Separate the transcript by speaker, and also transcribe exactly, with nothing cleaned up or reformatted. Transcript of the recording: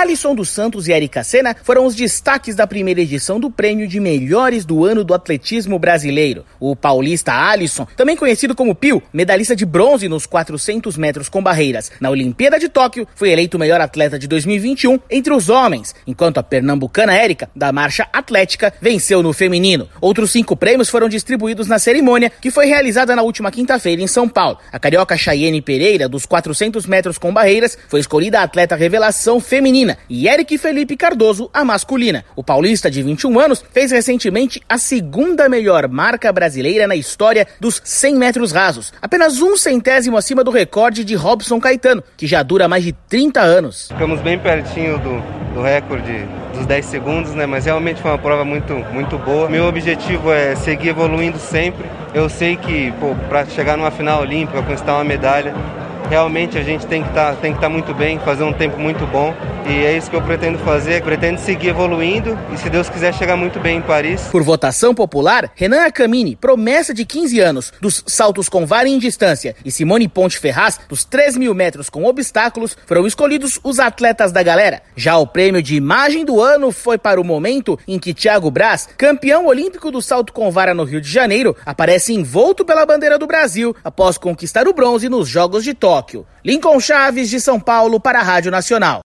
Speaker 1: Alisson dos Santos e Érica Senna foram os destaques da primeira edição do prêmio de melhores do ano do atletismo brasileiro. O paulista Alisson, também conhecido como Pio, medalhista de bronze nos quatrocentos metros com barreiras na Olimpíada de Tóquio, foi eleito o melhor atleta de dois mil e vinte e um entre os homens, enquanto a pernambucana Érica, da marcha atlética, venceu no feminino. Outros cinco prêmios foram distribuídos na cerimônia, que foi realizada na última quinta-feira em São Paulo. A carioca Chayene Pereira, dos quatrocentos metros com barreiras, foi escolhida a atleta revelação feminina, e Eric Felipe Cardoso, a masculina. O paulista, de vinte e um anos, fez recentemente a segunda melhor marca brasileira na história dos cem metros rasos, apenas um centésimo acima do recorde de Robson Caetano, que já dura mais de trinta anos.
Speaker 2: Ficamos bem pertinho do, do recorde dos dez segundos, né? Mas realmente foi uma prova muito, muito boa. Meu objetivo é seguir evoluindo sempre. Eu sei que para chegar numa final olímpica, conquistar uma medalha, realmente a gente tem que estar tem que estar muito bem, fazer um tempo muito bom. E é isso que eu pretendo fazer, pretendo seguir evoluindo e, se Deus quiser, chegar muito bem em Paris.
Speaker 1: Por votação popular, Renan Acamini, promessa de quinze anos, dos saltos com vara em distância, e Simone Ponte Ferraz, dos três mil metros com obstáculos, foram escolhidos os atletas da galera. Já o prêmio de imagem do ano foi para o momento em que Thiago Braz, campeão olímpico do salto com vara no Rio de Janeiro, aparece envolto pela bandeira do Brasil após conquistar o bronze nos Jogos de Tóquio. Lincoln Chaves, de São Paulo, para a Rádio Nacional.